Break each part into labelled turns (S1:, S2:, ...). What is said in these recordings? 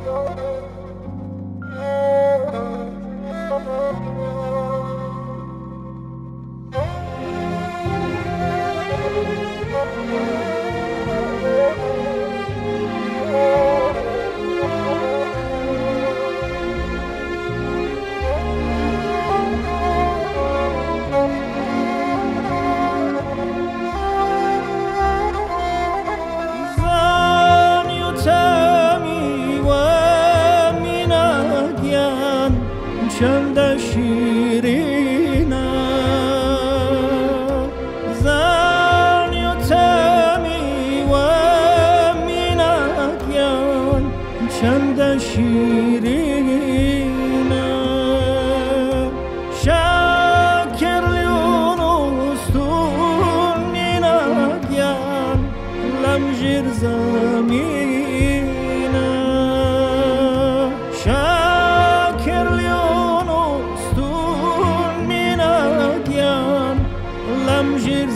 S1: چند شیرینه زن یتمی و مینگیان چند شیرینه شکر لیونستون مینگیان لمجیر زمینه شکر لمجیر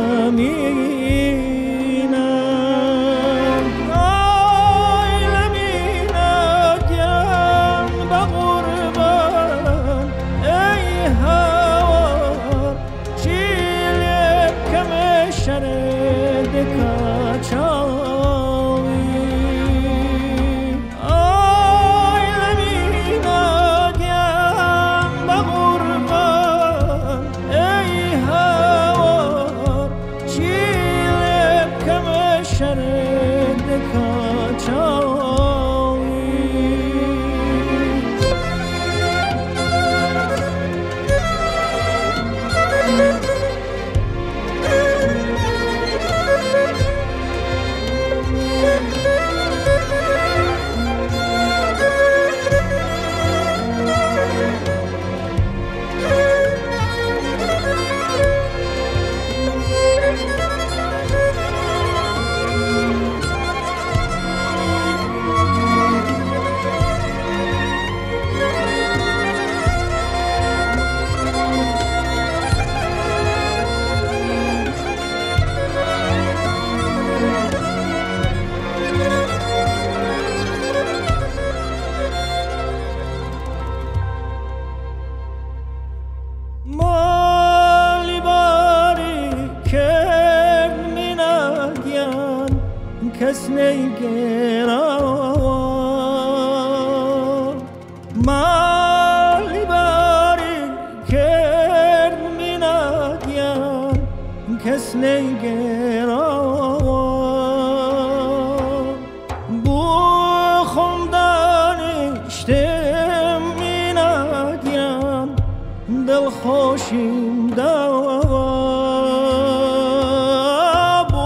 S1: زمینه آی لمینگیم به غربان ای هوار چیلب کم شرد کچاوی آی لمینگیم به غربان ای شرد کچاوی مالی باری کرد مینگیان کس نیگران مالی باری کرد مینگیان کس نیگران بو خوندانشتم مینگیان دل خوشیم دوا بو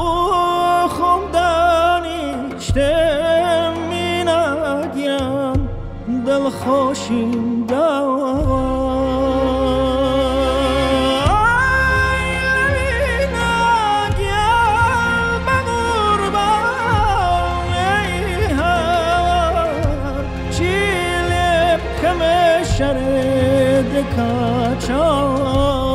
S1: خوندانشتم مینگیان دل خوشیم دوا شرد کچاوی